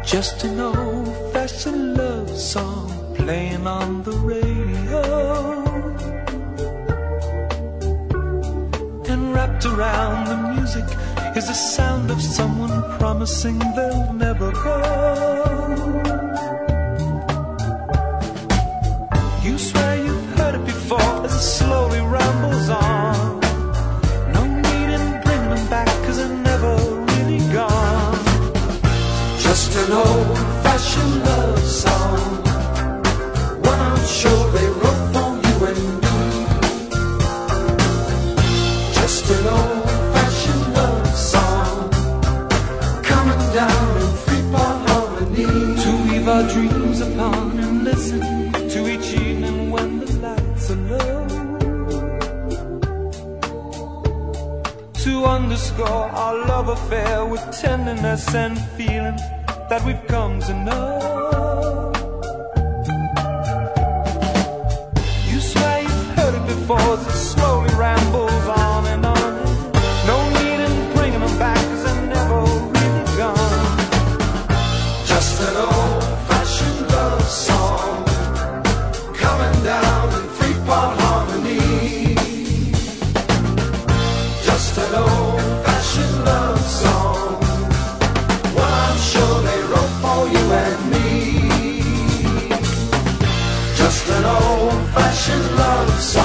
Just an old-fashioned love song playing on the radio, and wrapped around the music is the sound of someone promising they'll never go. You swear you've heard it before as it slowly rambles on. No need in bringing them back, 'cause they're never really gone. Just an old-fashioned love song, one I'm sure they wrote for you and me. Just an old-fashioned love song, coming down in three-part harmony, to weave our dreams upon and listen to each evening when the lights are low, to underscore our love affair with tenderness and feeling that we've come to know. You swear you've heard it before as it slowly rambles on and on. No need in bringing them back, 'cause they're never really gone. Just an old-fashioned love song, coming down in three-part harmony. Just an old-fashioned love song, one I'm sure they wrote for you and me. Just an old-fashioned love song.